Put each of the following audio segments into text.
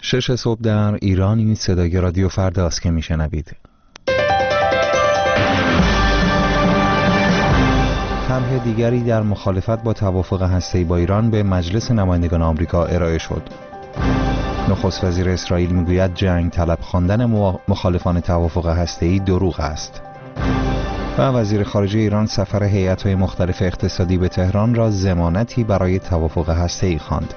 6 صبح در ایران. این صدای رادیو فردا است که میشنوید. طرح دیگری در مخالفت با توافق هسته‌ای با ایران به مجلس نمایندگان آمریکا ارائه شد. نخست وزیر اسرائیل میگوید جنگ طلب خواندن مخالفان توافق هسته‌ای دروغ است. و وزیر خارجه ایران سفر هیئت‌های مختلف اقتصادی به تهران را ضمانتی برای توافق هسته‌ای خواند.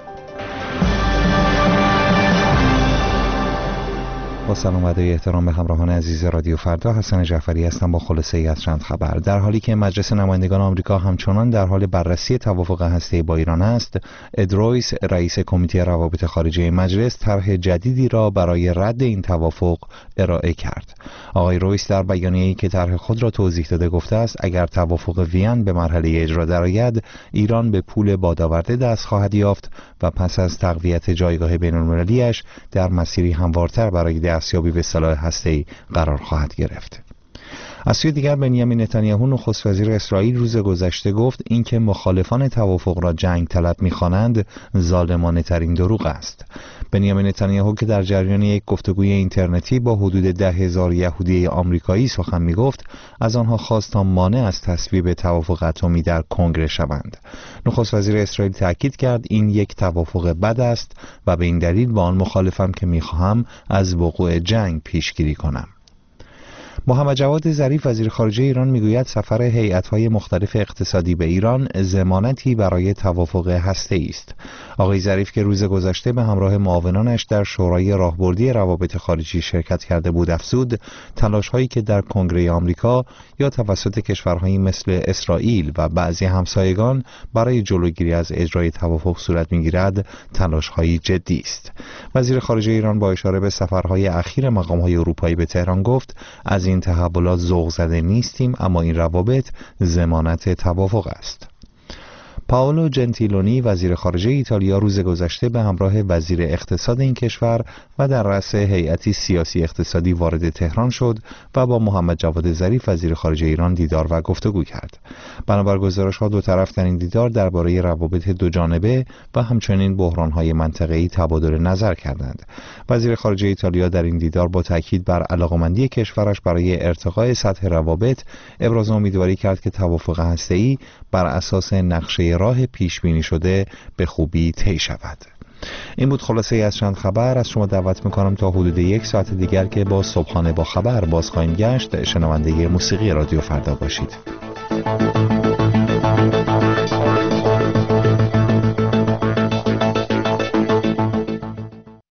با سلام و ادای احترام به همراهان عزیز رادیو فردا، حسن جعفری هستم با خلاصه‌ای از چند خبر. در حالی که مجلس نمایندگان آمریکا همچنان در حال بررسی توافق هسته‌ای با ایران است، اد رویس رئیس کمیته روابط خارجه مجلس طرح جدیدی را برای رد این توافق ارائه کرد. آقای رویس در بیانیه‌ای که طرح خود را توضیح داده گفته است اگر توافق وین به مرحله اجرا درآید، ایران به پول بادآورده دست خواهد یافت و پس از تقویت جایگاه بین‌المللی‌اش در مسیری هموارتر برای دستیابی به سلاح هسته‌ای قرار خواهد گرفت. از سوی دیگر بنیامین نتانیاهو نخست وزیر اسرائیل روز گذشته گفت اینکه مخالفان توافق را جنگ طلب می‌خوانند ظالمانه ترین دروغ است. بنیامین نتانیاهو که در جریان یک گفتگوی اینترنتی با حدود 10,000 یهودی آمریکایی سخن می‌گفت، از آنها خواست تا مانع از تصویب توافق اتمی در کنگره شوند. نخست وزیر اسرائیل تاکید کرد این یک توافق بد است و به این دلیل با آن مخالفم که می‌خواهم از وقوع جنگ پیشگیری کنم. محمد جواد ظریف وزیر خارجه ایران میگوید سفر هیئت‌های مختلف اقتصادی به ایران ضمانتی برای توافق هسته‌ای است. آقای ظریف که روز گذشته به همراه معاونانش در شورای راهبردی روابط خارجی شرکت کرده بود، افزود تلاش‌هایی که در کنگره آمریکا یا توسط کشورهایی مثل اسرائیل و بعضی همسایگان برای جلوگیری از اجرای توافق صورت می‌گیرد تلاش‌هایی جدی است. وزیر خارجه ایران با اشاره به سفرهای اخیر مقام‌های اروپایی به تهران گفت از این تحولات ذوق زده نیستیم، اما این روابط ضمانت توافق است. پائولو جنتیلونی وزیر خارجه ایتالیا روز گذشته به همراه وزیر اقتصاد این کشور و در رأس هیئتی سیاسی اقتصادی وارد تهران شد و با محمد جواد ظریف وزیر خارجه ایران دیدار و گفتگو کرد. بنابر گزارش‌ها دو طرف در این دیدار درباره روابط دو جانبه و همچنین بحران‌های منطقه‌ای تبادل نظر کردند. وزیر خارجه ایتالیا در این دیدار با تاکید بر علاقه‌مندی کشورش برای ارتقای سطح روابط ابراز امیدواری کرد که توافق هسته‌ای بر اساس نقشه راه پیش بینی شده به خوبی طی شود. این بود خلاصه از چند خبر. از شما دعوت میکنم تا حدود 1 ساعت دیگر که با صبحانه با خبر باز خواهیم گشت شنونده موسیقی رادیو فردا باشید.